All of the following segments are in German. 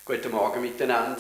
Guten Morgen miteinander.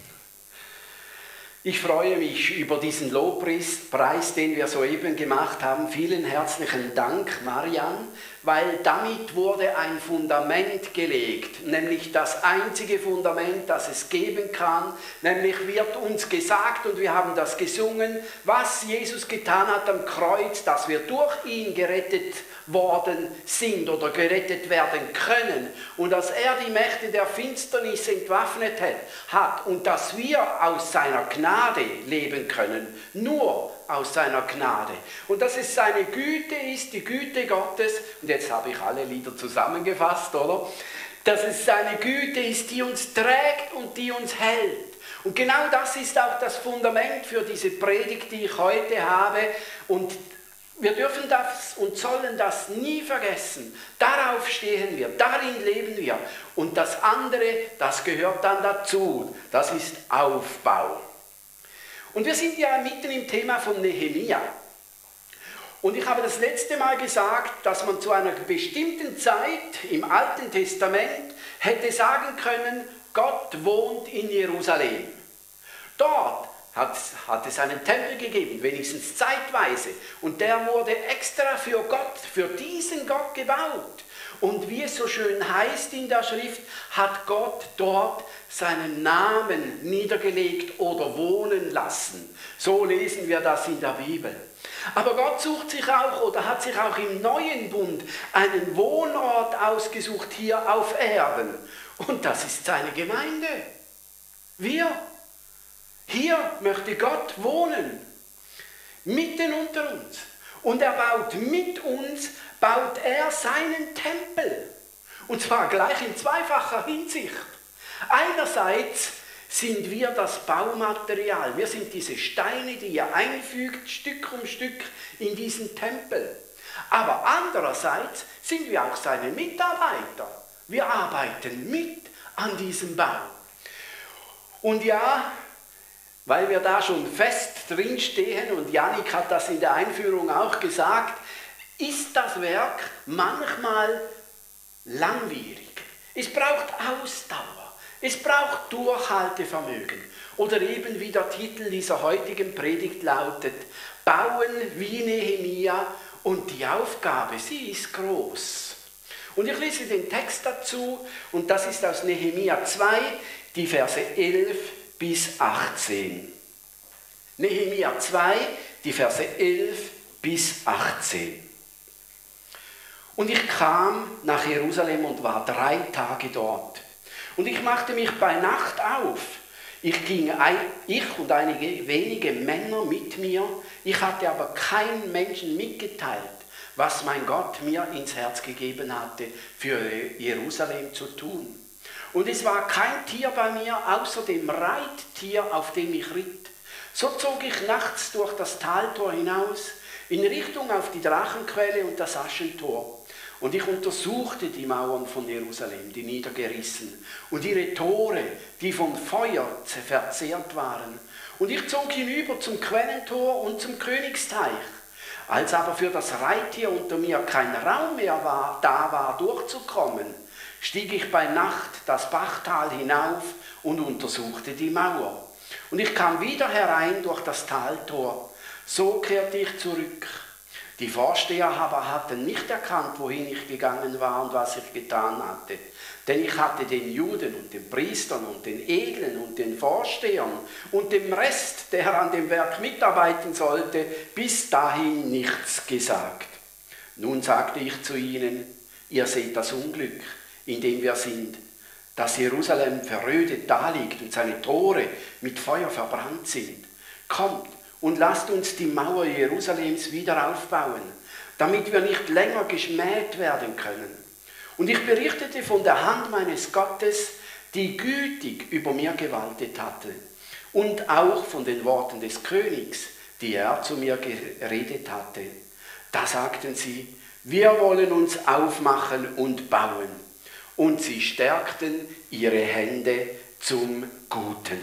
Ich freue mich über diesen Lobpreis, den wir soeben gemacht haben. Vielen herzlichen Dank, Marianne, weil damit wurde ein Fundament gelegt, nämlich das einzige Fundament, das es geben kann. Nämlich wird uns gesagt, und wir haben das gesungen, was Jesus getan hat am Kreuz, dass wir durch ihn gerettet worden sind oder gerettet werden können und dass er die Mächte der Finsternis entwaffnet hat und dass wir aus seiner Gnade leben können, nur aus seiner Gnade. Und dass es seine Güte ist, die Güte Gottes, und jetzt habe ich alle Lieder zusammengefasst, oder? Dass es seine Güte ist, die uns trägt und die uns hält. Und genau das ist auch das Fundament für diese Predigt, die ich heute habe. Und wir dürfen das und sollen das nie vergessen. Darauf stehen wir, darin leben wir. Und das andere, das gehört dann dazu. Das ist Aufbau. Und wir sind ja mitten im Thema von Nehemia. Und ich habe das letzte Mal gesagt, dass man zu einer bestimmten Zeit im Alten Testament hätte sagen können, Gott wohnt in Jerusalem. Dort hat es einen Tempel gegeben, wenigstens zeitweise. Und der wurde extra für Gott, für diesen Gott gebaut. Und wie es so schön heißt in der Schrift, hat Gott dort seinen Namen niedergelegt oder wohnen lassen. So lesen wir das in der Bibel. Aber Gott sucht sich auch oder hat sich auch im neuen Bund einen Wohnort ausgesucht hier auf Erden. Und das ist seine Gemeinde. Wir. Hier möchte Gott wohnen, mitten unter uns. Und er baut mit uns, baut er seinen Tempel. Und zwar gleich in zweifacher Hinsicht. Einerseits sind wir das Baumaterial. Wir sind diese Steine, die er einfügt, Stück um Stück in diesen Tempel. Aber andererseits sind wir auch seine Mitarbeiter. Wir arbeiten mit an diesem Bau. Und ja, weil wir da schon fest drinstehen, und Jannik hat das in der Einführung auch gesagt, ist das Werk manchmal langwierig. Es braucht Ausdauer, es braucht Durchhaltevermögen. Oder eben wie der Titel dieser heutigen Predigt lautet, Bauen wie Nehemia, und die Aufgabe, sie ist groß. Und ich lese den Text dazu, und das ist aus Nehemia 2, die Verse 11 bis 18. Nehemia 2, die Verse 11 bis 18. Und ich kam nach Jerusalem und war 3 Tage dort. Und ich machte mich bei Nacht auf. Ich und einige wenige Männer mit mir. Ich hatte aber keinen Menschen mitgeteilt, was mein Gott mir ins Herz gegeben hatte, für Jerusalem zu tun. Und es war kein Tier bei mir, außer dem Reittier, auf dem ich ritt. So zog ich nachts durch das Taltor hinaus, in Richtung auf die Drachenquelle und das Aschentor. Und ich untersuchte die Mauern von Jerusalem, die niedergerissen, und ihre Tore, die vom Feuer verzehrt waren. Und ich zog hinüber zum Quellentor und zum Königsteich. Als aber für das Reittier unter mir kein Raum mehr da war, durchzukommen, stieg ich bei Nacht das Bachtal hinauf und untersuchte die Mauer. Und ich kam wieder herein durch das Taltor. So kehrte ich zurück. Die Vorsteher aber hatten nicht erkannt, wohin ich gegangen war und was ich getan hatte. Denn ich hatte den Juden und den Priestern und den Edlen und den Vorstehern und dem Rest, der an dem Werk mitarbeiten sollte, bis dahin nichts gesagt. Nun sagte ich zu ihnen, ihr seht das Unglück, in dem wir sind, dass Jerusalem verödet daliegt und seine Tore mit Feuer verbrannt sind. Kommt und lasst uns die Mauer Jerusalems wieder aufbauen, damit wir nicht länger geschmäht werden können. Und ich berichtete von der Hand meines Gottes, die gütig über mir gewaltet hatte, und auch von den Worten des Königs, die er zu mir geredet hatte. Da sagten sie, wir wollen uns aufmachen und bauen. Und sie stärkten ihre Hände zum Guten.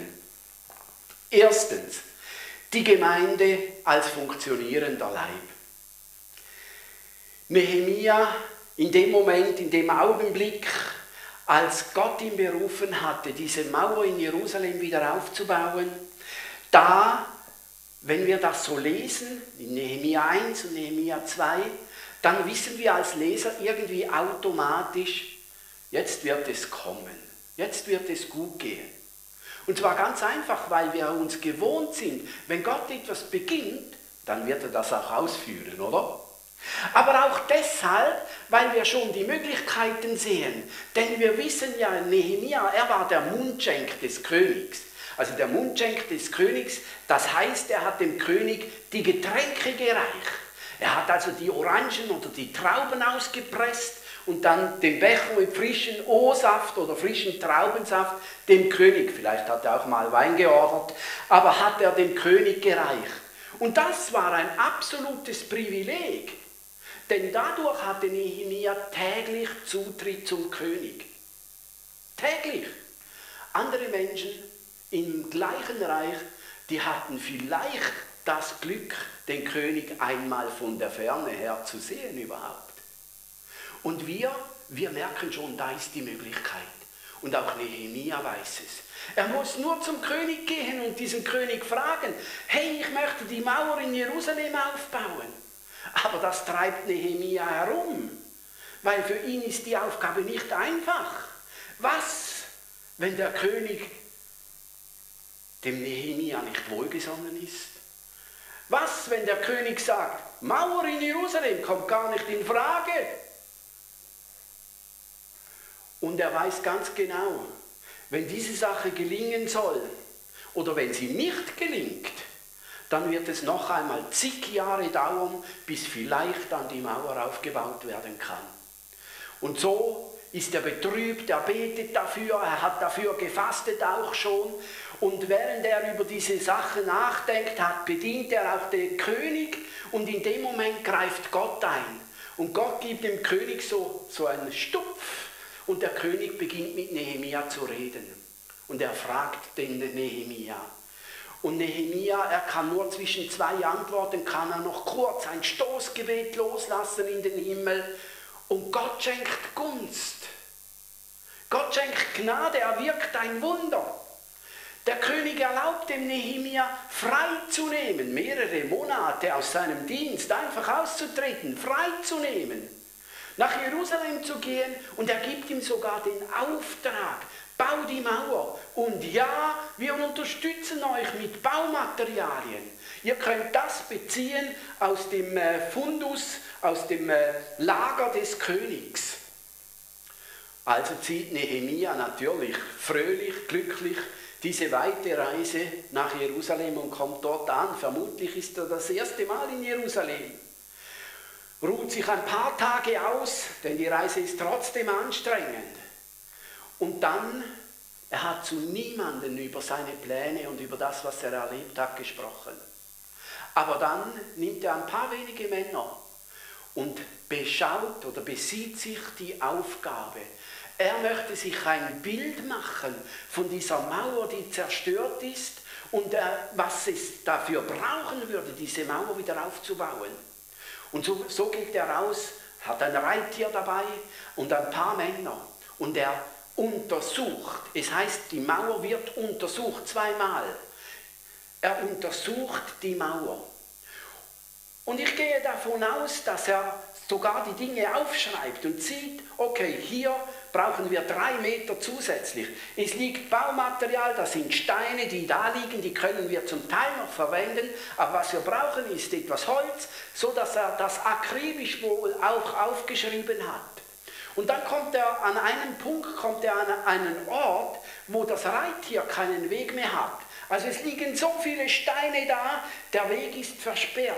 Erstens, die Gemeinde als funktionierender Leib. Nehemia in dem Moment, in dem Augenblick, als Gott ihn berufen hatte, diese Mauer in Jerusalem wieder aufzubauen, da, wenn wir das so lesen, in Nehemia 1 und Nehemia 2, dann wissen wir als Leser irgendwie automatisch, jetzt wird es kommen, jetzt wird es gut gehen. Und zwar ganz einfach, weil wir uns gewohnt sind, wenn Gott etwas beginnt, dann wird er das auch ausführen, oder? Aber auch deshalb, weil wir schon die Möglichkeiten sehen. Denn wir wissen ja, Nehemia, er war der Mundschenk des Königs. Also der Mundschenk des Königs, das heißt, er hat dem König die Getränke gereicht. Er hat also die Orangen oder die Trauben ausgepresst und dann den Becher mit frischen O-Saft oder frischen Traubensaft dem König, vielleicht hat er auch mal Wein geordert, aber hat er dem König gereicht. Und das war ein absolutes Privileg, denn dadurch hatte Nehemia täglich Zutritt zum König. Täglich. Andere Menschen im gleichen Reich, die hatten vielleicht das Glück, den König einmal von der Ferne her zu sehen überhaupt. Und wir merken schon, da ist die Möglichkeit. Und auch Nehemia weiß es. Er muss nur zum König gehen und diesen König fragen, hey, ich möchte die Mauer in Jerusalem aufbauen. Aber das treibt Nehemia herum, weil für ihn ist die Aufgabe nicht einfach. Was, wenn der König dem Nehemia nicht wohlgesonnen ist? Was, wenn der König sagt, Mauer in Jerusalem kommt gar nicht in Frage? Und er weiß ganz genau, wenn diese Sache gelingen soll oder wenn sie nicht gelingt, dann wird es noch einmal zig Jahre dauern, bis vielleicht dann die Mauer aufgebaut werden kann. Und so ist er betrübt, er betet dafür, er hat dafür gefastet auch schon. Und während er über diese Sache nachdenkt, bedient er auch den König und in dem Moment greift Gott ein. Und Gott gibt dem König so einen Stupf und der König beginnt mit Nehemia zu reden. Und er fragt den Nehemia. Und Nehemia, er kann nur zwischen zwei Antworten, kann er noch kurz ein Stoßgebet loslassen in den Himmel. Und Gott schenkt Gunst. Gott schenkt Gnade, er wirkt ein Wunder. Der König erlaubt dem Nehemia freizunehmen, mehrere Monate aus seinem Dienst einfach auszutreten, freizunehmen, nach Jerusalem zu gehen und er gibt ihm sogar den Auftrag, bau die Mauer und ja, wir unterstützen euch mit Baumaterialien. Ihr könnt das beziehen aus dem Fundus, aus dem Lager des Königs. Also zieht Nehemia natürlich fröhlich, glücklich diese weite Reise nach Jerusalem und kommt dort an. Vermutlich ist er das erste Mal in Jerusalem. Ruht sich ein paar Tage aus, denn die Reise ist trotzdem anstrengend. Und dann, er hat zu niemandem über seine Pläne und über das, was er erlebt hat, gesprochen. Aber dann nimmt er ein paar wenige Männer und beschaut oder besieht sich die Aufgabe. Er möchte sich ein Bild machen von dieser Mauer, die zerstört ist und was es dafür brauchen würde, diese Mauer wieder aufzubauen. Und so geht er raus, hat ein Reittier dabei und ein paar Männer und er untersucht. Es heißt, die Mauer wird untersucht zweimal. Er untersucht die Mauer. Und ich gehe davon aus, dass er sogar die Dinge aufschreibt und sieht, okay, hier brauchen wir 3 Meter zusätzlich. Es liegt Baumaterial, das sind Steine, die da liegen, die können wir zum Teil noch verwenden, aber was wir brauchen, ist etwas Holz, so dass er das akribisch wohl auch aufgeschrieben hat. Und dann kommt er an einen Punkt, an einen Ort, wo das Reittier keinen Weg mehr hat. Also es liegen so viele Steine da, der Weg ist versperrt.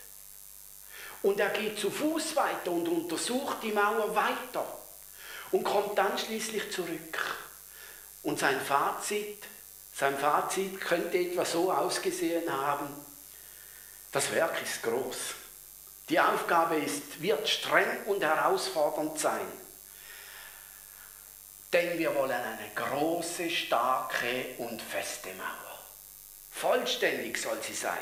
Und er geht zu Fuß weiter und untersucht die Mauer weiter und kommt dann schließlich zurück. Und sein Fazit könnte etwa so ausgesehen haben: Das Werk ist groß. Die Aufgabe wird streng und herausfordernd sein. Denn wir wollen eine große, starke und feste Mauer. Vollständig soll sie sein.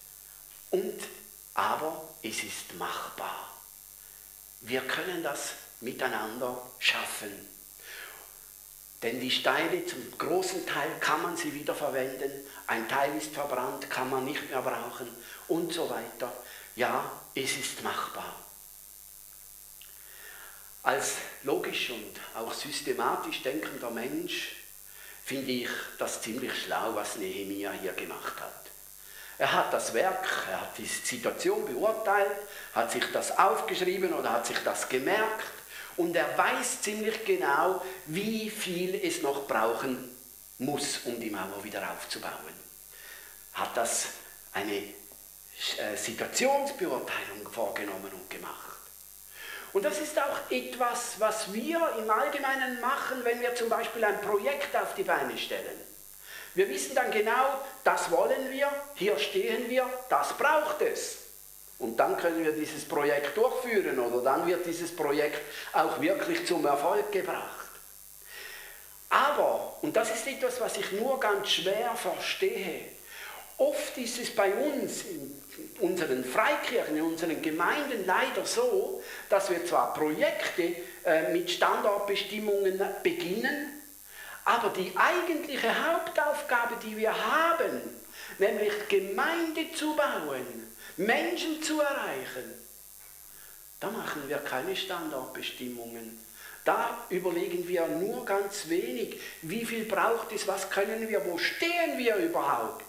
Aber es ist machbar. Wir können das miteinander schaffen. Denn die Steine, zum großen Teil kann man sie wieder verwenden, ein Teil ist verbrannt, kann man nicht mehr brauchen und so weiter. Ja, es ist machbar. Als logisch und auch systematisch denkender Mensch finde ich das ziemlich schlau, was Nehemia hier gemacht hat. Er hat das Werk, er hat die Situation beurteilt, hat sich das aufgeschrieben oder hat sich das gemerkt und er weiß ziemlich genau, wie viel es noch brauchen muss, um die Mauer wieder aufzubauen. Hat das eine Situationsbeurteilung vorgenommen und gemacht. Und das ist auch etwas, was wir im Allgemeinen machen, wenn wir zum Beispiel ein Projekt auf die Beine stellen. Wir wissen dann genau, das wollen wir, hier stehen wir, das braucht es. Und dann können wir dieses Projekt durchführen oder dann wird dieses Projekt auch wirklich zum Erfolg gebracht. Aber, und das ist etwas, was ich nur ganz schwer verstehe, oft ist es bei uns, in unseren Freikirchen, in unseren Gemeinden leider so, dass wir zwar Projekte mit Standortbestimmungen beginnen, aber die eigentliche Hauptaufgabe, die wir haben, nämlich Gemeinde zu bauen, Menschen zu erreichen, da machen wir keine Standortbestimmungen. Da überlegen wir nur ganz wenig, wie viel braucht es, was können wir, wo stehen wir überhaupt?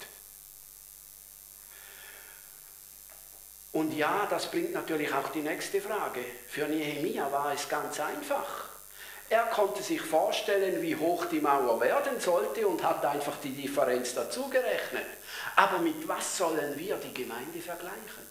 Und ja, das bringt natürlich auch die nächste Frage. Für Nehemia war es ganz einfach. Er konnte sich vorstellen, wie hoch die Mauer werden sollte und hat einfach die Differenz dazu gerechnet. Aber mit was sollen wir die Gemeinde vergleichen?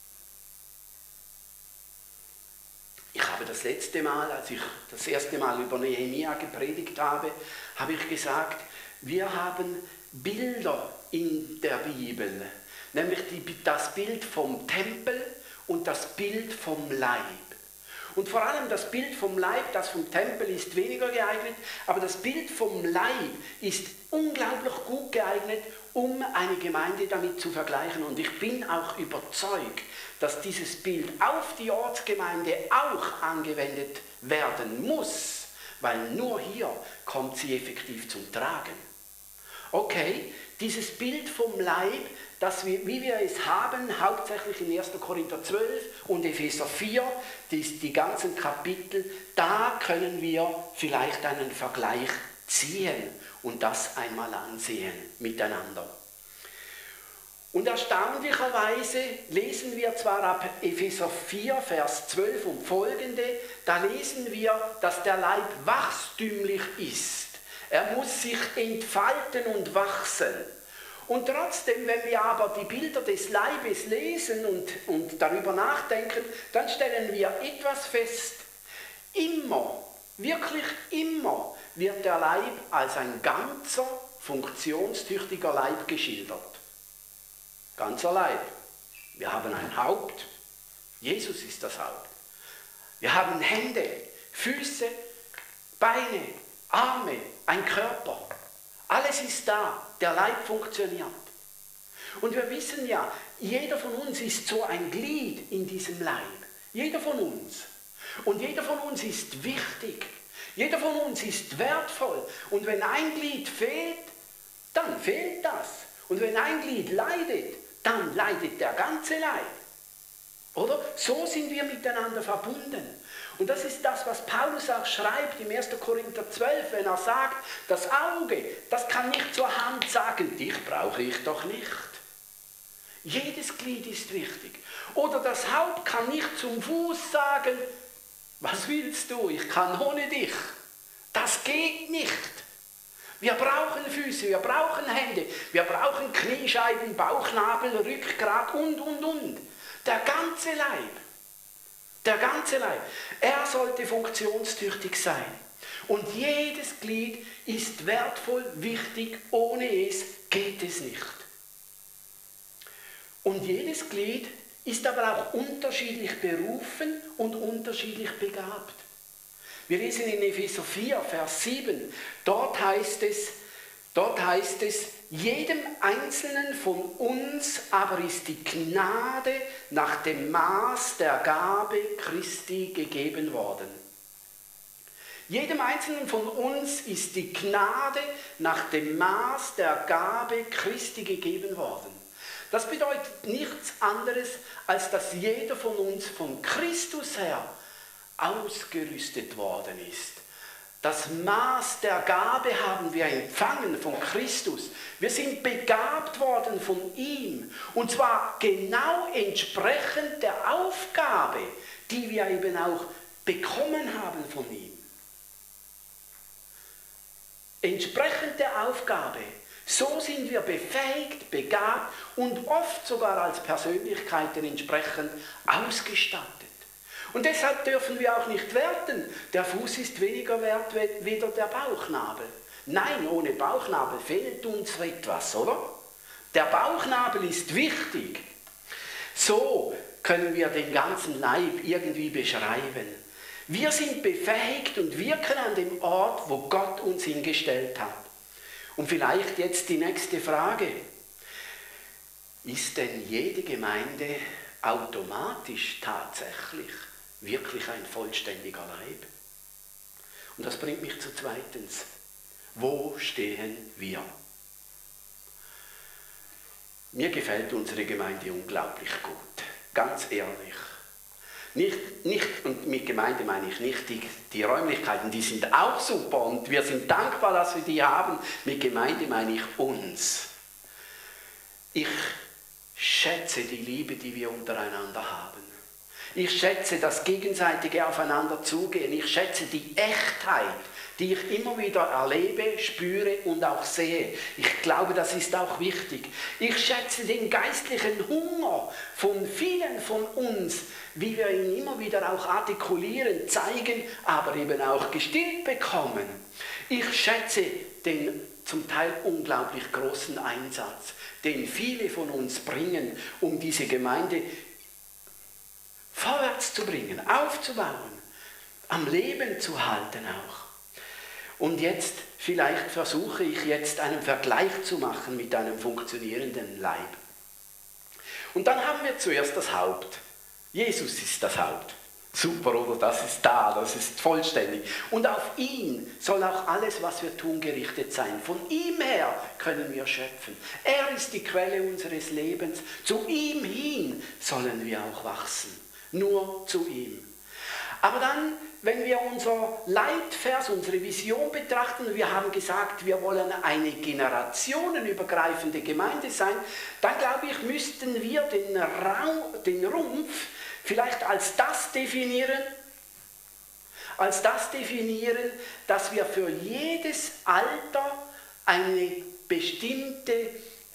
Ich habe das letzte Mal, als ich das erste Mal über Nehemia gepredigt habe, habe ich gesagt, wir haben Bilder in der Bibel. Nämlich das Bild vom Tempel und das Bild vom Leib. Und vor allem das Bild vom Leib, das vom Tempel ist weniger geeignet, aber das Bild vom Leib ist unglaublich gut geeignet, um eine Gemeinde damit zu vergleichen. Und ich bin auch überzeugt, dass dieses Bild auf die Ortsgemeinde auch angewendet werden muss, weil nur hier kommt sie effektiv zum Tragen. Okay, dieses Bild vom Leib, das wir, wie wir es haben, hauptsächlich in 1. Korinther 12 und Epheser 4, die ganzen Kapitel, da können wir vielleicht einen Vergleich ziehen und das einmal ansehen miteinander. Und erstaunlicherweise lesen wir zwar ab Epheser 4, Vers 12 und folgende, da lesen wir, dass der Leib wachstümlich ist. Er muss sich entfalten und wachsen. Und trotzdem, wenn wir aber die Bilder des Leibes lesen und darüber nachdenken, dann stellen wir etwas fest. Immer, wirklich immer, wird der Leib als ein ganzer, funktionstüchtiger Leib geschildert. Ganzer Leib. Wir haben ein Haupt. Jesus ist das Haupt. Wir haben Hände, Füße, Beine, Arme, ein Körper. Alles ist da, der Leib funktioniert. Und wir wissen ja, jeder von uns ist so ein Glied in diesem Leib. Jeder von uns. Und jeder von uns ist wichtig. Jeder von uns ist wertvoll. Und wenn ein Glied fehlt, dann fehlt das. Und wenn ein Glied leidet, dann leidet der ganze Leib. Oder? So sind wir miteinander verbunden. Und das ist das, was Paulus auch schreibt im 1. Korinther 12, wenn er sagt, das Auge, das kann nicht zur Hand sagen, dich brauche ich doch nicht. Jedes Glied ist wichtig. Oder das Haupt kann nicht zum Fuß sagen, was willst du, ich kann ohne dich. Das geht nicht. Wir brauchen Füße, wir brauchen Hände, wir brauchen Kniescheiben, Bauchnabel, Rückgrat und. Der ganze Leib. Der ganze Leib. Er sollte funktionstüchtig sein. Und jedes Glied ist wertvoll, wichtig. Ohne es geht es nicht. Und jedes Glied ist aber auch unterschiedlich berufen und unterschiedlich begabt. Wir lesen in Epheser 4, Vers 7. Dort heißt es, jedem Einzelnen von uns aber ist die Gnade nach dem Maß der Gabe Christi gegeben worden. Jedem Einzelnen von uns ist die Gnade nach dem Maß der Gabe Christi gegeben worden. Das bedeutet nichts anderes, als dass jeder von uns von Christus her ausgerüstet worden ist. Das Maß der Gabe haben wir empfangen von Christus. Wir sind begabt worden von ihm. Und zwar genau entsprechend der Aufgabe, die wir eben auch bekommen haben von ihm. Entsprechend der Aufgabe. So sind wir befähigt, begabt und oft sogar als Persönlichkeiten entsprechend ausgestattet. Und deshalb dürfen wir auch nicht werten, der Fuß ist weniger wert weder der Bauchnabel. Nein, ohne Bauchnabel fehlt uns etwas, oder? Der Bauchnabel ist wichtig. So können wir den ganzen Leib irgendwie beschreiben. Wir sind befähigt und wirken an dem Ort, wo Gott uns hingestellt hat. Und vielleicht jetzt die nächste Frage. Ist denn jede Gemeinde automatisch tatsächlich wirklich ein vollständiger Leib? Und das bringt mich zu zweitens. Wo stehen wir? Mir gefällt unsere Gemeinde unglaublich gut, ganz ehrlich. Und mit Gemeinde meine ich nicht die Räumlichkeiten, die sind auch super und wir sind dankbar, dass wir die haben. Mit Gemeinde meine ich uns. Ich schätze die Liebe, die wir untereinander haben. Ich schätze das gegenseitige Aufeinander zugehen. Ich schätze die Echtheit, die ich immer wieder erlebe, spüre und auch sehe. Ich glaube, das ist auch wichtig. Ich schätze den geistlichen Hunger von vielen von uns, wie wir ihn immer wieder auch artikulieren, zeigen, aber eben auch gestillt bekommen. Ich schätze den zum Teil unglaublich großen Einsatz, den viele von uns bringen, um diese Gemeinde vorwärts zu bringen, aufzubauen, am Leben zu halten auch. Und jetzt, vielleicht versuche ich jetzt einen Vergleich zu machen mit einem funktionierenden Leib. Und dann haben wir zuerst das Haupt. Jesus ist das Haupt. Super, oder? Das ist da, das ist vollständig. Und auf ihn soll auch alles, was wir tun, gerichtet sein. Von ihm her können wir schöpfen. Er ist die Quelle unseres Lebens. Zu ihm hin sollen wir auch wachsen. Nur zu ihm. Aber dann, wenn wir unser Leitvers, unsere Vision betrachten, wir haben gesagt, wir wollen eine generationenübergreifende Gemeinde sein, dann glaube ich, müssten wir den Rumpf vielleicht als das definieren, dass wir für jedes Alter eine bestimmte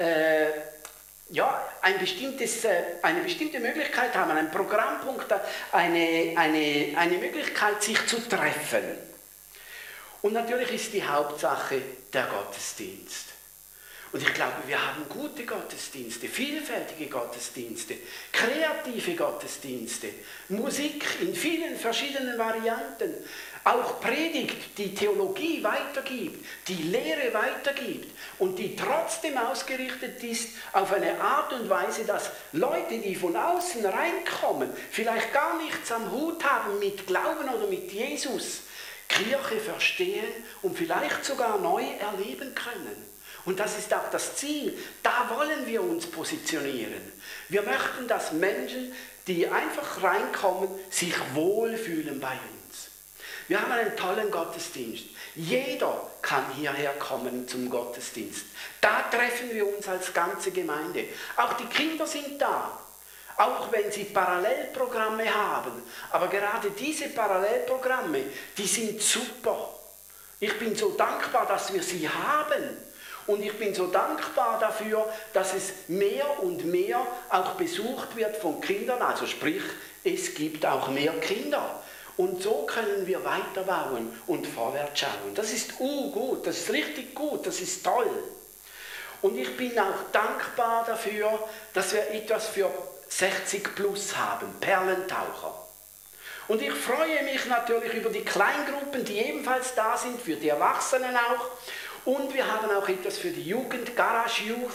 eine bestimmte Möglichkeit haben, einen Programmpunkt, eine Möglichkeit, sich zu treffen. Und natürlich ist die Hauptsache der Gottesdienst. Und ich glaube, wir haben gute Gottesdienste, vielfältige Gottesdienste, kreative Gottesdienste, Musik in vielen verschiedenen Varianten, auch Predigt, die Theologie weitergibt, die Lehre weitergibt und die trotzdem ausgerichtet ist auf eine Art und Weise, dass Leute, die von außen reinkommen, vielleicht gar nichts am Hut haben mit Glauben oder mit Jesus, Kirche verstehen und vielleicht sogar neu erleben können. Und das ist auch das Ziel. Da wollen wir uns positionieren. Wir möchten, dass Menschen, die einfach reinkommen, sich wohlfühlen bei uns. Wir haben einen tollen Gottesdienst. Jeder kann hierher kommen zum Gottesdienst. Da treffen wir uns als ganze Gemeinde. Auch die Kinder sind da. Auch wenn sie Parallelprogramme haben. Aber gerade diese Parallelprogramme, die sind super. Ich bin so dankbar, dass wir sie haben. Und ich bin so dankbar dafür, dass es mehr und mehr auch besucht wird von Kindern. Also sprich, es gibt auch mehr Kinder. Und so können wir weiterbauen und vorwärts schauen. Das ist gut, das ist richtig gut, das ist toll. Und ich bin auch dankbar dafür, dass wir etwas für 60 plus haben, Perlentaucher. Und ich freue mich natürlich über die Kleingruppen, die ebenfalls da sind, für die Erwachsenen auch. Und wir haben auch etwas für die Jugend, Garage Youth,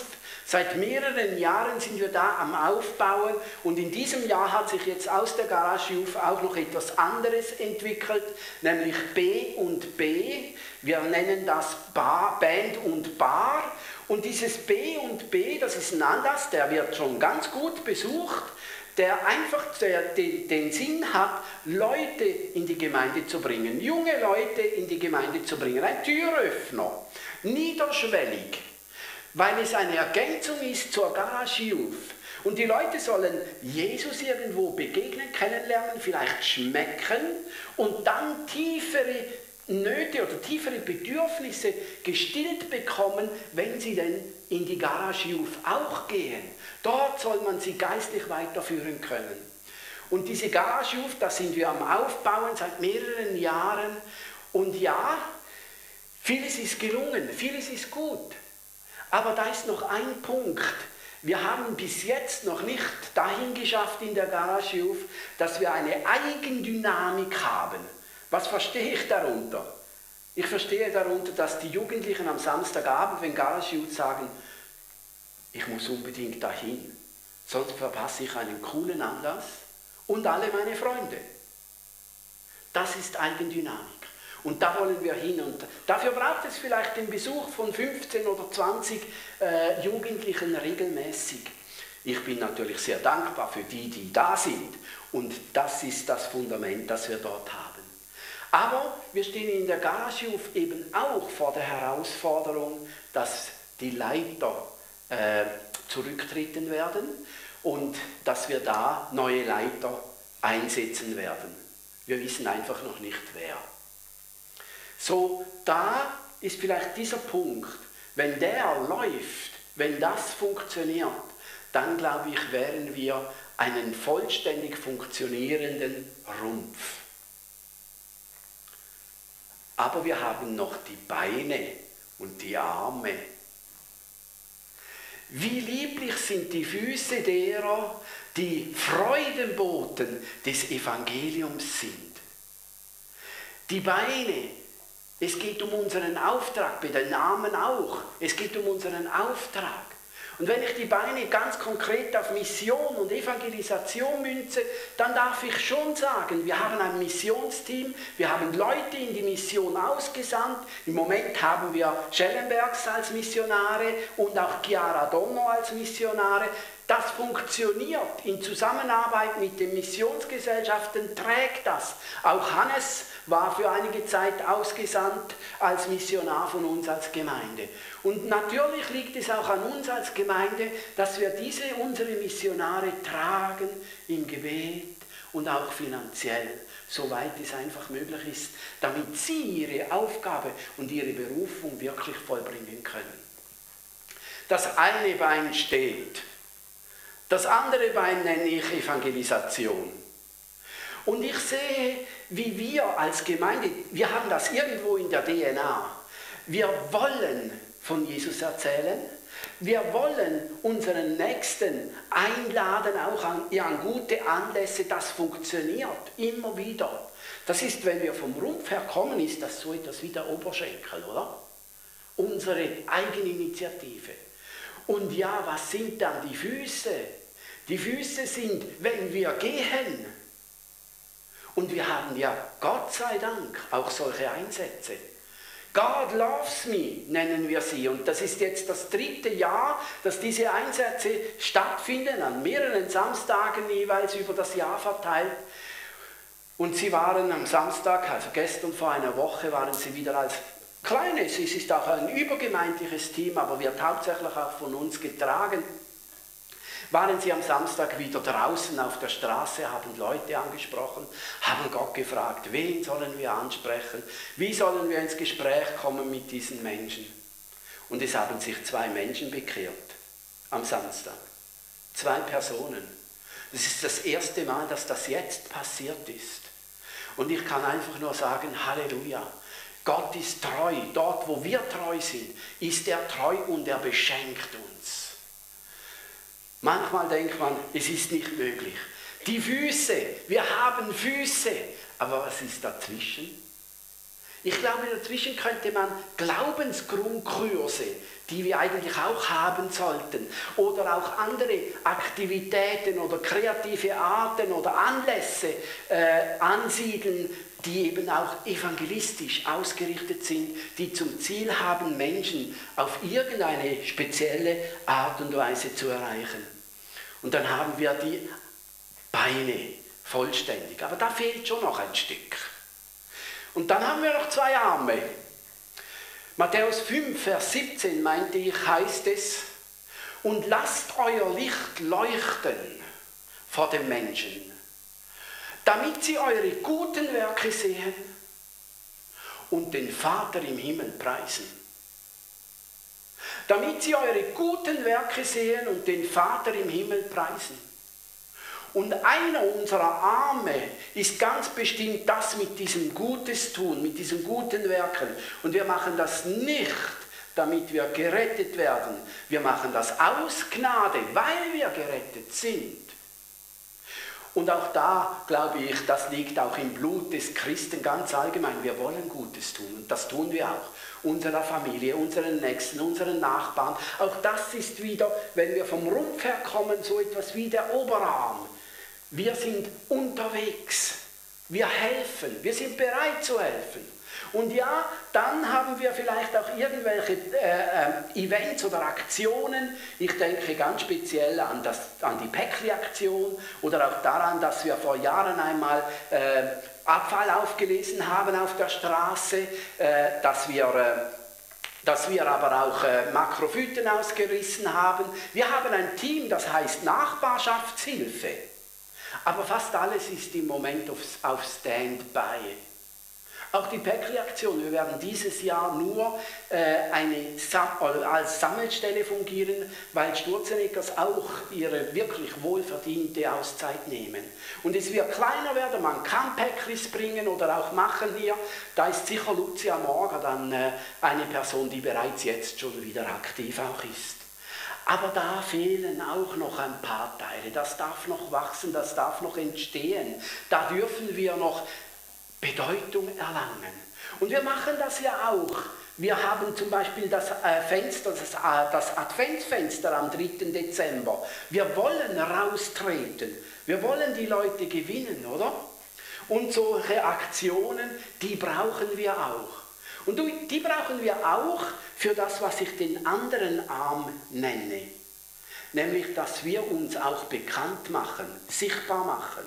Seit mehreren Jahren sind wir da am Aufbauen und in diesem Jahr hat sich jetzt aus der Garage Youth auch noch etwas anderes entwickelt, nämlich B&B. Wir nennen das Band und Bar. Und dieses B&B, das ist ein Anlass, der wird schon ganz gut besucht, der einfach den Sinn hat, Leute in die Gemeinde zu bringen, junge Leute in die Gemeinde zu bringen, ein Türöffner, niederschwellig, weil es eine Ergänzung ist zur Garage Youth. Und die Leute sollen Jesus irgendwo begegnen, kennenlernen, vielleicht schmecken und dann tiefere Nöte oder tiefere Bedürfnisse gestillt bekommen, wenn sie denn in die Garage Youth auch gehen. Dort soll man sie geistlich weiterführen können. Und diese Garage Youth, da sind wir am Aufbauen seit mehreren Jahren. Und ja, vieles ist gelungen, vieles ist gut. Aber da ist noch ein Punkt. Wir haben bis jetzt noch nicht dahin geschafft in der Garage Youth, dass wir eine Eigendynamik haben. Was verstehe ich darunter? Ich verstehe darunter, dass die Jugendlichen am Samstagabend, wenn Garage Youth sagen, ich muss unbedingt dahin, sonst verpasse ich einen coolen Anlass und alle meine Freunde. Das ist Eigendynamik. Und da wollen wir hin. Und dafür braucht es vielleicht den Besuch von 15 oder 20 Jugendlichen regelmäßig. Ich bin natürlich sehr dankbar für die, die da sind. Und das ist das Fundament, das wir dort haben. Aber wir stehen in der Garage Youth eben auch vor der Herausforderung, dass die Leiter zurücktreten werden und dass wir da neue Leiter einsetzen werden. Wir wissen einfach noch nicht, wer. So, da ist vielleicht dieser Punkt, wenn der läuft, wenn das funktioniert, dann glaube ich, wären wir einen vollständig funktionierenden Rumpf. Aber wir haben noch die Beine und die Arme. Wie lieblich sind die Füße derer, die Freudenboten des Evangeliums sind. Die Beine, es geht um unseren Auftrag, bei den Armen auch. Es geht um unseren Auftrag. Und wenn ich die Beine ganz konkret auf Mission und Evangelisation münze, dann darf ich schon sagen, wir haben ein Missionsteam, wir haben Leute in die Mission ausgesandt. Im Moment haben wir Schellenbergs als Missionare und auch Chiara Donno als Missionare. Das funktioniert in Zusammenarbeit mit den Missionsgesellschaften, trägt das. Auch Hannes war für einige Zeit ausgesandt als Missionar von uns als Gemeinde. Und natürlich liegt es auch an uns als Gemeinde, dass wir unsere Missionare tragen im Gebet und auch finanziell, soweit es einfach möglich ist, damit sie ihre Aufgabe und ihre Berufung wirklich vollbringen können. Das eine Bein steht. Das andere Bein nenne ich Evangelisation. Und ich sehe, wie wir als Gemeinde, wir haben das irgendwo in der DNA, wir wollen von Jesus erzählen, wir wollen unseren Nächsten einladen, auch an gute Anlässe, das funktioniert immer wieder. Das ist, wenn wir vom Rumpf her kommen, ist das so etwas wie der Oberschenkel, oder? Unsere Eigeninitiative. Und ja, was sind dann die Füße? Die Füße sind, wenn wir gehen. Und wir haben ja, Gott sei Dank, auch solche Einsätze. God loves me, nennen wir sie. Und das ist jetzt das 3. Jahr, dass diese Einsätze stattfinden, an mehreren Samstagen jeweils über das Jahr verteilt. Und sie waren am Samstag, also gestern vor einer Woche, waren sie wieder als kleines, es ist auch ein übergemeindliches Team, aber wird hauptsächlich auch von uns getragen. Waren sie am Samstag wieder draußen auf der Straße, haben Leute angesprochen, haben Gott gefragt, wen sollen wir ansprechen, wie sollen wir ins Gespräch kommen mit diesen Menschen. Und es haben sich 2 Menschen bekehrt am Samstag. 2 Personen. Das ist das erste Mal, dass das jetzt passiert ist. Und ich kann einfach nur sagen, Halleluja. Gott ist treu. Dort, wo wir treu sind, ist er treu und er beschenkt uns. Manchmal denkt man, es ist nicht möglich. Die Füße, wir haben Füße, aber was ist dazwischen? Ich glaube, dazwischen könnte man Glaubensgrundkurse, die wir eigentlich auch haben sollten, oder auch andere Aktivitäten oder kreative Arten oder Anlässe ansiedeln, die eben auch evangelistisch ausgerichtet sind, die zum Ziel haben, Menschen auf irgendeine spezielle Art und Weise zu erreichen. Und dann haben wir die Beine vollständig, aber da fehlt schon noch ein Stück. Und dann haben wir noch 2 Arme. Matthäus 5, Vers 17, meinte ich, heißt es, und lasst euer Licht leuchten vor den Menschen, damit sie eure guten Werke sehen und den Vater im Himmel preisen. Damit sie eure guten Werke sehen und den Vater im Himmel preisen. Und einer unserer Arme ist ganz bestimmt das mit diesem Gutes tun, mit diesen guten Werken. Und wir machen das nicht, damit wir gerettet werden. Wir machen das aus Gnade, weil wir gerettet sind. Und auch da, glaube ich, das liegt auch im Blut des Christen ganz allgemein. Wir wollen Gutes tun und das tun wir auch. Unserer Familie, unseren Nächsten, unseren Nachbarn. Auch das ist wieder, wenn wir vom Rumpf her kommen, so etwas wie der Oberarm. Wir sind unterwegs, wir helfen, wir sind bereit zu helfen. Und ja, dann haben wir vielleicht auch irgendwelche Events oder Aktionen. Ich denke ganz speziell an die Päckli-Aktion oder auch daran, dass wir vor Jahren einmal Abfall aufgelesen haben auf der Straße, dass wir aber auch Makrophyten ausgerissen haben. Wir haben ein Team, das heißt Nachbarschaftshilfe. Aber fast alles ist im Moment auf Standby. Auch die Päckli-Aktion, wir werden dieses Jahr nur als Sammelstelle fungieren, weil Sturzenegers auch ihre wirklich wohlverdiente Auszeit nehmen. Und es wird kleiner werden, man kann Päcklis bringen oder auch machen hier. Da ist sicher Lucia Morgan dann eine Person, die bereits jetzt schon wieder aktiv auch ist. Aber da fehlen auch noch ein paar Teile. Das darf noch wachsen, das darf noch entstehen. Da dürfen wir noch Bedeutung erlangen. Und wir machen das ja auch. Wir haben zum Beispiel das Adventsfenster am 3. Dezember. Wir wollen raustreten. Wir wollen die Leute gewinnen, oder? Und solche Aktionen, die brauchen wir auch. Und die brauchen wir auch für das, was ich den anderen Arm nenne. Nämlich, dass wir uns auch bekannt machen, sichtbar machen.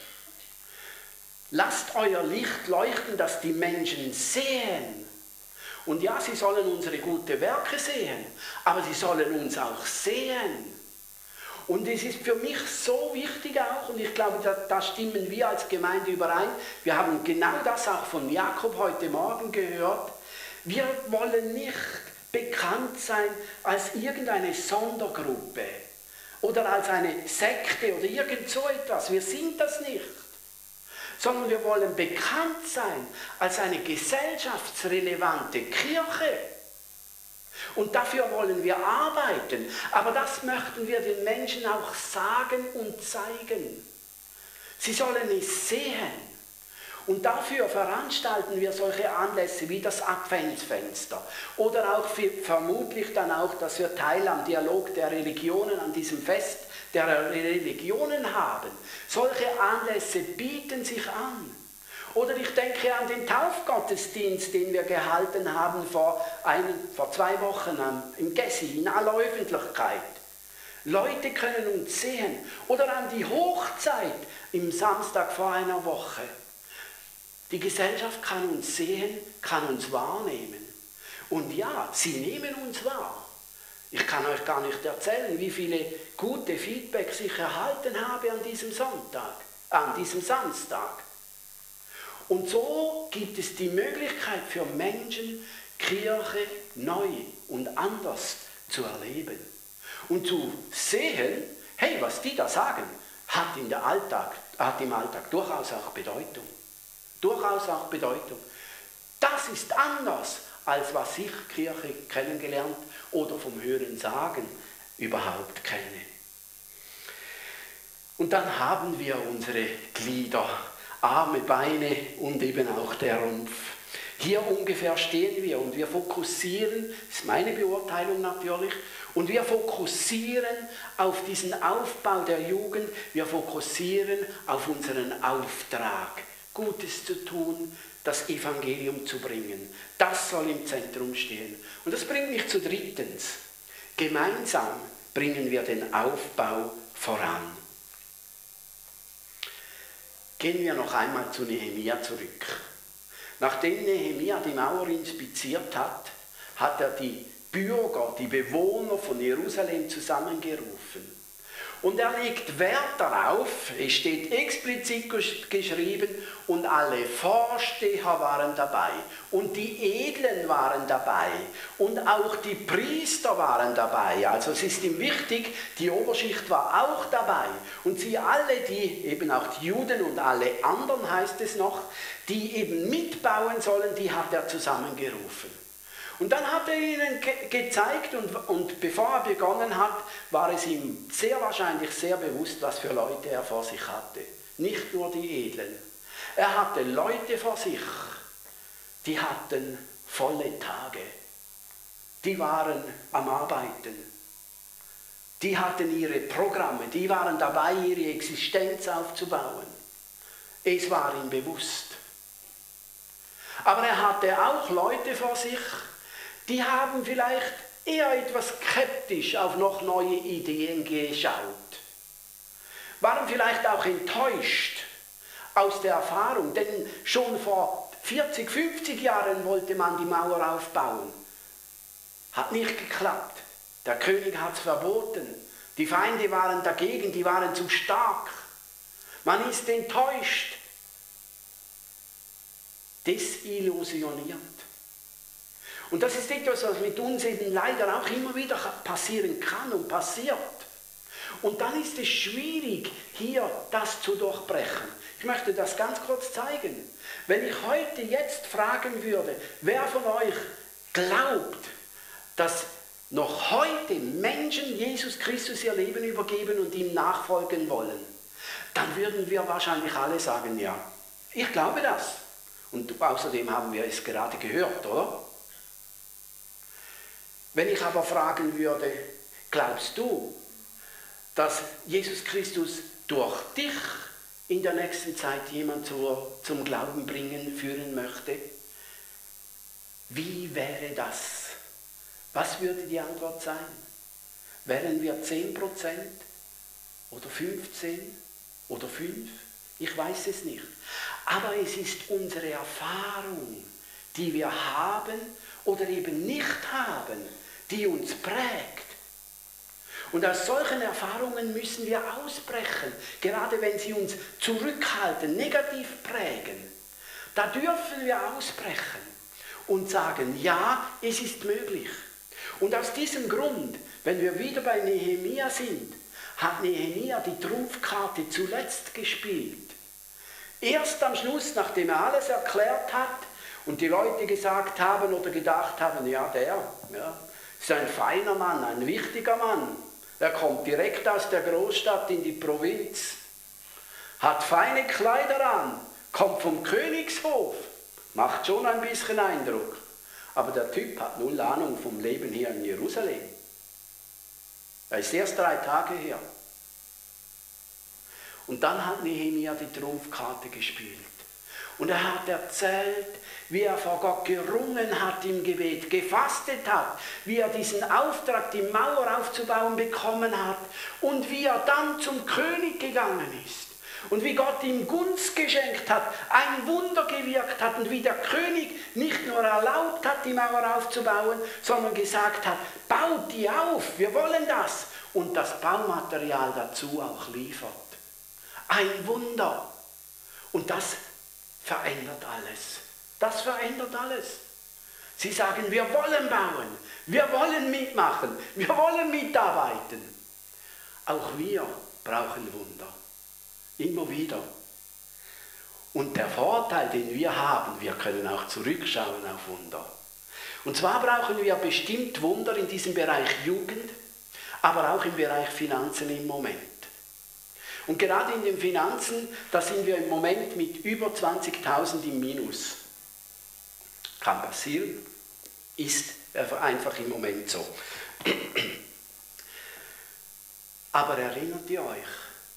Lasst euer Licht leuchten, dass die Menschen sehen. Und ja, sie sollen unsere guten Werke sehen, aber sie sollen uns auch sehen. Und es ist für mich so wichtig auch, und ich glaube, da stimmen wir als Gemeinde überein, wir haben genau das auch von Jakob heute Morgen gehört, wir wollen nicht bekannt sein als irgendeine Sondergruppe oder als eine Sekte oder irgend so etwas, wir sind das nicht. Sondern wir wollen bekannt sein als eine gesellschaftsrelevante Kirche. Und dafür wollen wir arbeiten. Aber das möchten wir den Menschen auch sagen und zeigen. Sie sollen es sehen. Und dafür veranstalten wir solche Anlässe wie das Adventsfenster. Oder auch vermutlich dann auch, dass wir Teil am Dialog der Religionen, an diesem Fest der Religionen haben. Solche Anlässe bieten sich an. Oder ich denke an den Taufgottesdienst, den wir gehalten haben vor 2 Wochen im Gessi, in aller Öffentlichkeit. Leute können uns sehen. Oder an die Hochzeit im Samstag vor einer Woche. Die Gesellschaft kann uns sehen, kann uns wahrnehmen. Und ja, sie nehmen uns wahr. Ich kann euch gar nicht erzählen, wie viele gute Feedbacks ich erhalten habe an diesem Samstag. Und so gibt es die Möglichkeit für Menschen, Kirche neu und anders zu erleben. Und zu sehen, hey, was die da sagen, hat im Alltag durchaus auch Bedeutung. Durchaus auch Bedeutung. Das ist anders, als was ich Kirche kennengelernt oder vom Hören sagen überhaupt kenne. Und dann haben wir unsere Glieder, Arme, Beine und eben auch der Rumpf. Hier ungefähr stehen wir und wir fokussieren, das ist meine Beurteilung natürlich, und wir fokussieren auf diesen Aufbau der Jugend, wir fokussieren auf unseren Auftrag, Gutes zu tun, das Evangelium zu bringen. Das soll im Zentrum stehen. Und das bringt mich zu drittens. Gemeinsam bringen wir den Aufbau voran. Gehen wir noch einmal zu Nehemia zurück. Nachdem Nehemia die Mauer inspiziert hat, hat er die Bürger, die Bewohner von Jerusalem zusammengerufen. Und er legt Wert darauf, es steht explizit geschrieben, und alle Vorsteher waren dabei und die Edlen waren dabei und auch die Priester waren dabei. Also es ist ihm wichtig, die Oberschicht war auch dabei. Und sie alle, die, eben auch die Juden und alle anderen heißt es noch, die eben mitbauen sollen, die hat er zusammengerufen. Und dann hat er ihnen gezeigt und bevor er begonnen hat, war es ihm sehr wahrscheinlich sehr bewusst, was für Leute er vor sich hatte. Nicht nur die Edlen. Er hatte Leute vor sich, die hatten volle Tage. Die waren am Arbeiten. Die hatten ihre Programme, die waren dabei, ihre Existenz aufzubauen. Es war ihm bewusst. Aber er hatte auch Leute vor sich, die haben vielleicht eher etwas skeptisch auf noch neue Ideen geschaut, waren vielleicht auch enttäuscht aus der Erfahrung, denn schon vor 40, 50 Jahren wollte man die Mauer aufbauen. Hat nicht geklappt. Der König hat es verboten. Die Feinde waren dagegen, die waren zu stark. Man ist enttäuscht, desillusioniert. Und das ist etwas, was mit uns eben leider auch immer wieder passieren kann und passiert. Und dann ist es schwierig, hier das zu durchbrechen. Ich möchte das ganz kurz zeigen. Wenn ich heute jetzt fragen würde, wer von euch glaubt, dass noch heute Menschen Jesus Christus ihr Leben übergeben und ihm nachfolgen wollen, dann würden wir wahrscheinlich alle sagen, ja, ich glaube das. Und außerdem haben wir es gerade gehört, oder? Wenn ich aber fragen würde, glaubst du, dass Jesus Christus durch dich in der nächsten Zeit jemand zum Glauben führen möchte? Wie wäre das? Was würde die Antwort sein? Wären wir 10% oder 15 oder 5? Ich weiß es nicht. Aber es ist unsere Erfahrung, die wir haben oder eben nicht haben, die uns prägt. Und aus solchen Erfahrungen müssen wir ausbrechen, gerade wenn sie uns zurückhalten, negativ prägen. Da dürfen wir ausbrechen und sagen, ja, es ist möglich. Und aus diesem Grund, wenn wir wieder bei Nehemia sind, hat Nehemia die Trumpfkarte zuletzt gespielt. Erst am Schluss, nachdem er alles erklärt hat und die Leute gesagt haben oder gedacht haben, ja, ist ein feiner Mann, ein wichtiger Mann. Er kommt direkt aus der Großstadt in die Provinz, hat feine Kleider an, kommt vom Königshof, macht schon ein bisschen Eindruck. Aber der Typ hat null Ahnung vom Leben hier in Jerusalem. Er ist erst 3 Tage her. Und dann hat Nehemia die Trumpfkarte gespielt. Und er hat erzählt, wie er vor Gott gerungen hat im Gebet, gefastet hat, wie er diesen Auftrag, die Mauer aufzubauen, bekommen hat und wie er dann zum König gegangen ist und wie Gott ihm Gunst geschenkt hat, ein Wunder gewirkt hat und wie der König nicht nur erlaubt hat, die Mauer aufzubauen, sondern gesagt hat, baut die auf, wir wollen das und das Baumaterial dazu auch liefert. Ein Wunder. Und das verändert alles. Das verändert alles. Sie sagen, wir wollen bauen, wir wollen mitmachen, wir wollen mitarbeiten. Auch wir brauchen Wunder. Immer wieder. Und der Vorteil, den wir haben, wir können auch zurückschauen auf Wunder. Und zwar brauchen wir bestimmt Wunder in diesem Bereich Jugend, aber auch im Bereich Finanzen im Moment. Und gerade in den Finanzen, da sind wir im Moment mit über 20.000 im Minus. Kann passieren, ist einfach im Moment so. Aber erinnert ihr euch,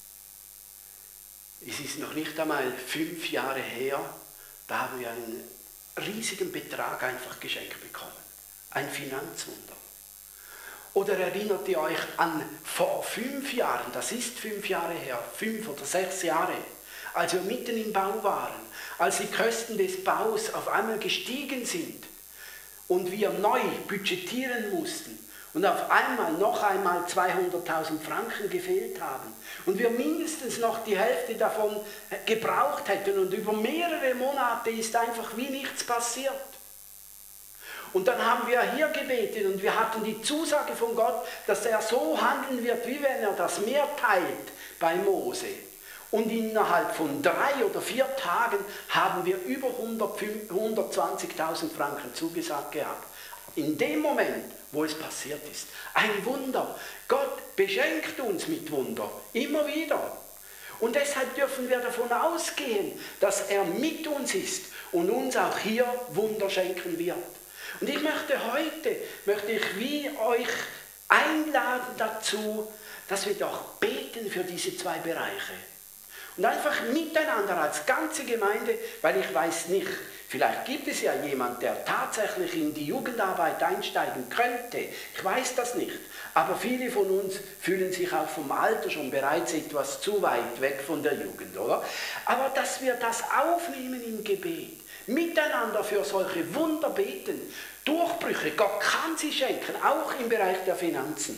es ist noch nicht einmal 5 Jahre her, da haben wir einen riesigen Betrag einfach geschenkt bekommen. Ein Finanzwunder. Oder erinnert ihr euch an vor 5 Jahren, das ist 5 Jahre her, 5 oder 6 Jahre, als wir mitten im Bau waren, als die Kosten des Baus auf einmal gestiegen sind und wir neu budgetieren mussten und auf einmal noch einmal 200.000 Franken gefehlt haben und wir mindestens noch die Hälfte davon gebraucht hätten und über mehrere Monate ist einfach wie nichts passiert. Und dann haben wir hier gebetet und wir hatten die Zusage von Gott, dass er so handeln wird, wie wenn er das Meer teilt bei Mose. Und innerhalb von 3 oder 4 Tagen haben wir über 120.000 Franken zugesagt gehabt. In dem Moment, wo es passiert ist. Ein Wunder. Gott beschenkt uns mit Wunder. Immer wieder. Und deshalb dürfen wir davon ausgehen, dass er mit uns ist und uns auch hier Wunder schenken wird. Und ich möchte wie euch einladen dazu, dass wir doch beten für diese 2 Bereiche. Und einfach miteinander als ganze Gemeinde, weil ich weiß nicht, vielleicht gibt es ja jemand, der tatsächlich in die Jugendarbeit einsteigen könnte. Ich weiß das nicht. Aber viele von uns fühlen sich auch vom Alter schon bereits etwas zu weit weg von der Jugend, oder? Aber dass wir das aufnehmen im Gebet, miteinander für solche Wunder beten, Durchbrüche, Gott kann sie schenken, auch im Bereich der Finanzen.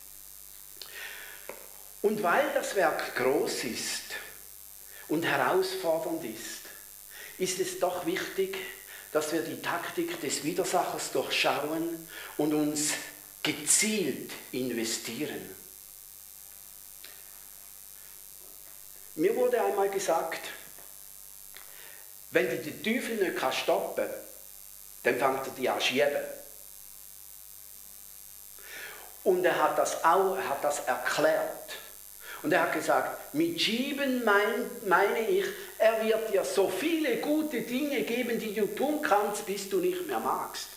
Und weil das Werk groß ist und herausfordernd ist es doch wichtig, dass wir die Taktik des Widersachers durchschauen und uns gezielt investieren. Mir wurde einmal gesagt, wenn du den Teufel nicht stoppen kannst, dann fängt er dich an zu schieben. Und er hat das erklärt. Und er hat gesagt, mit Schieben meine ich, er wird dir so viele gute Dinge geben, die du tun kannst, bis du nicht mehr magst.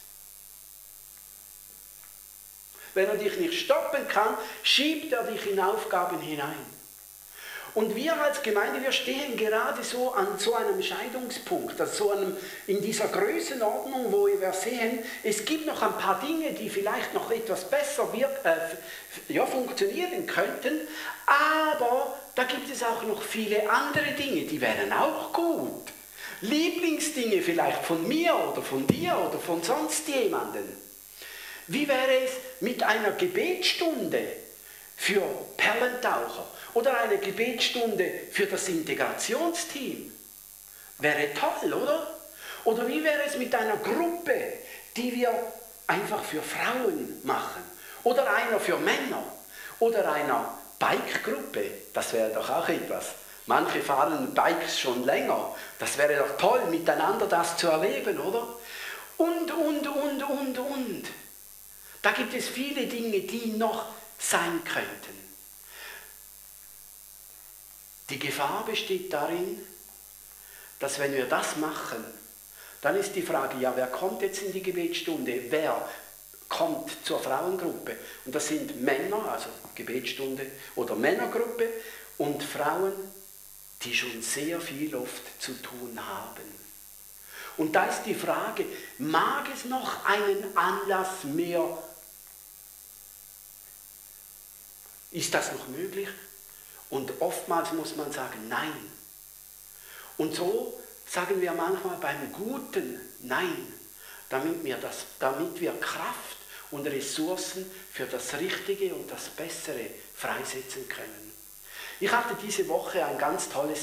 Wenn er dich nicht stoppen kann, schiebt er dich in Aufgaben hinein. Und wir als Gemeinde, wir stehen gerade so an so einem Scheidungspunkt, also in dieser Größenordnung, wo wir sehen, es gibt noch ein paar Dinge, die vielleicht noch etwas besser funktionieren könnten, aber da gibt es auch noch viele andere Dinge, die wären auch gut. Lieblingsdinge vielleicht von mir oder von dir oder von sonst jemandem. Wie wäre es mit einer Gebetsstunde für Perlentaucher? Oder eine Gebetsstunde für das Integrationsteam. Wäre toll, oder? Oder wie wäre es mit einer Gruppe, die wir einfach für Frauen machen? Oder einer für Männer? Oder einer Bike-Gruppe? Das wäre doch auch etwas. Manche fahren Bikes schon länger. Das wäre doch toll, miteinander das zu erleben, oder? Und. Da gibt es viele Dinge, die noch sein könnten. Die Gefahr besteht darin, dass wenn wir das machen, dann ist die Frage, ja, wer kommt jetzt in die Gebetsstunde? Wer kommt zur Frauengruppe? Und das sind Männer, also Gebetsstunde oder Männergruppe und Frauen, die schon sehr viel oft zu tun haben. Und da ist die Frage, mag es noch einen Anlass mehr? Ist das noch möglich? Und oftmals muss man sagen, nein. Und so sagen wir manchmal beim Guten Nein, damit wir Kraft und Ressourcen für das Richtige und das Bessere freisetzen können. Ich hatte diese Woche ein ganz tolles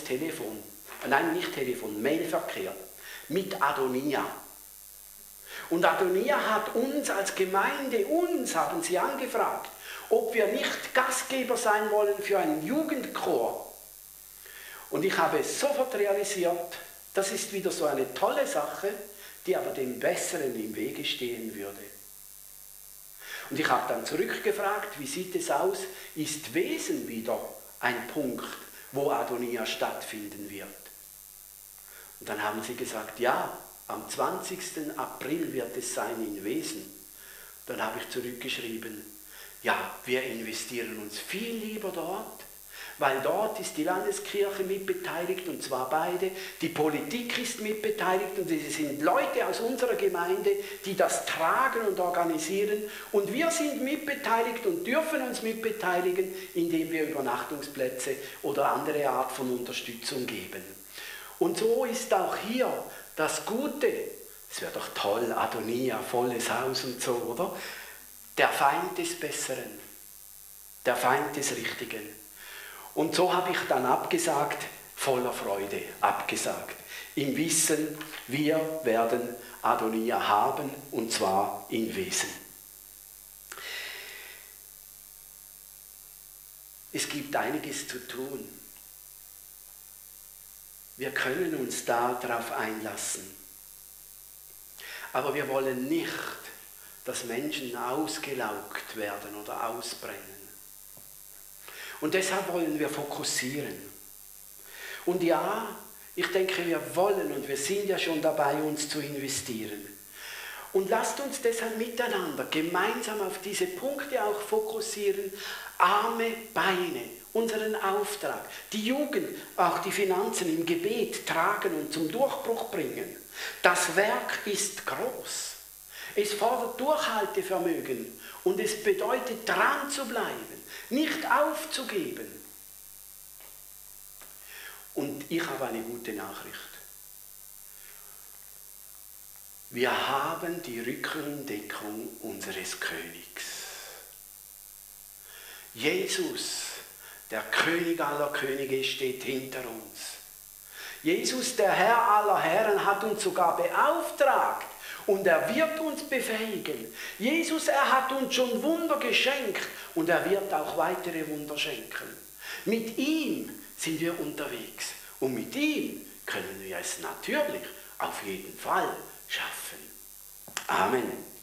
Mailverkehr mit Adonia. Und Adonia hat uns als Gemeinde, haben sie angefragt, ob wir nicht Gastgeber sein wollen für einen Jugendchor. Und ich habe sofort realisiert, das ist wieder so eine tolle Sache, die aber dem Besseren im Wege stehen würde. Und ich habe dann zurückgefragt, wie sieht es aus? Ist Wesen wieder ein Punkt, wo Adonia stattfinden wird? Und dann haben sie gesagt, ja, am 20. April wird es sein in Wesen. Dann habe ich zurückgeschrieben, ja, wir investieren uns viel lieber dort, weil dort ist die Landeskirche mitbeteiligt, und zwar beide. Die Politik ist mitbeteiligt und es sind Leute aus unserer Gemeinde, die das tragen und organisieren. Und wir sind mitbeteiligt und dürfen uns mitbeteiligen, indem wir Übernachtungsplätze oder andere Art von Unterstützung geben. Und so ist auch hier das Gute. Es wäre doch toll, Adonia, volles Haus und so, oder? Der Feind des Besseren, der Feind des Richtigen. Und so habe ich dann abgesagt, voller Freude abgesagt, im Wissen, wir werden Adonia haben, und zwar in Wesen. Es gibt einiges zu tun. Wir können uns darauf einlassen. Aber wir wollen nicht, dass Menschen ausgelaugt werden oder ausbrennen. Und deshalb wollen wir fokussieren. Und ja, ich denke, wir wollen und wir sind ja schon dabei, uns zu investieren. Und lasst uns deshalb miteinander gemeinsam auf diese Punkte auch fokussieren. Arme Beine, unseren Auftrag, die Jugend, auch die Finanzen im Gebet tragen und zum Durchbruch bringen. Das Werk ist groß. Es fordert Durchhaltevermögen und es bedeutet, dran zu bleiben, nicht aufzugeben. Und ich habe eine gute Nachricht. Wir haben die Rückendeckung unseres Königs. Jesus, der König aller Könige, steht hinter uns. Jesus, der Herr aller Herren, hat uns sogar beauftragt und er wird uns befähigen. Jesus, er hat uns schon Wunder geschenkt und er wird auch weitere Wunder schenken. Mit ihm sind wir unterwegs und mit ihm können wir es natürlich auf jeden Fall schaffen. Amen.